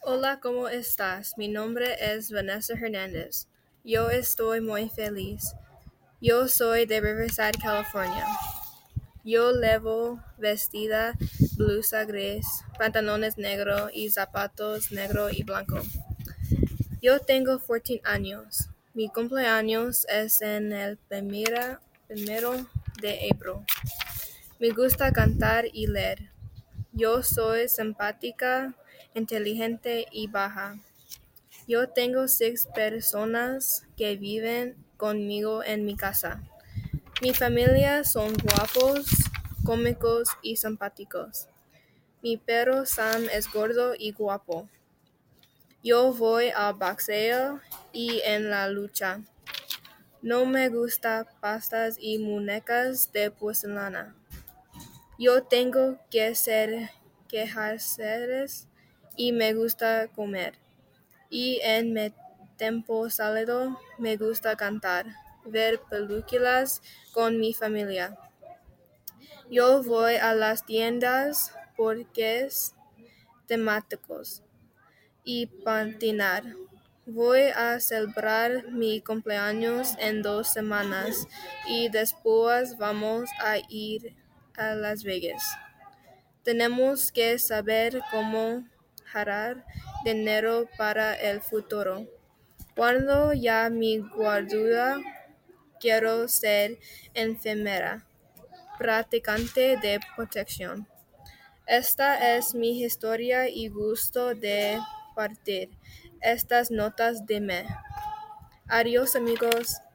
Hola, ¿cómo estás? Mi nombre es Vanessa Hernández. Yo estoy muy feliz. Yo soy de Riverside, California. Yo llevo vestida blusa gris, pantalones negros y zapatos negro y blanco. Yo tengo 14 años. Mi cumpleaños es en el primero de abril. Me gusta cantar y leer. Yo soy simpática, inteligente y baja. Yo tengo 6 personas que viven conmigo en mi casa. Mi familia son guapos, cómicos y simpáticos. Mi perro Sam es gordo y guapo. Yo voy al boxeo y en la lucha. No me gusta pastas y muñecas de porcelana. Yo tengo que ser quehaceres y me gusta comer. Y en mi tiempo salido me gusta cantar, ver películas con mi familia. Yo voy a las tiendas, parques temáticos y patinar. Voy a celebrar mi cumpleaños en 2 semanas y después vamos a ir a Las Vegas. Tenemos que saber cómo ahorrar dinero para el futuro. Cuando ya me gradúe, quiero ser enfermera, practicante de protección. Esta es mi historia y gusto de partir estas notas de mí. Adiós amigos.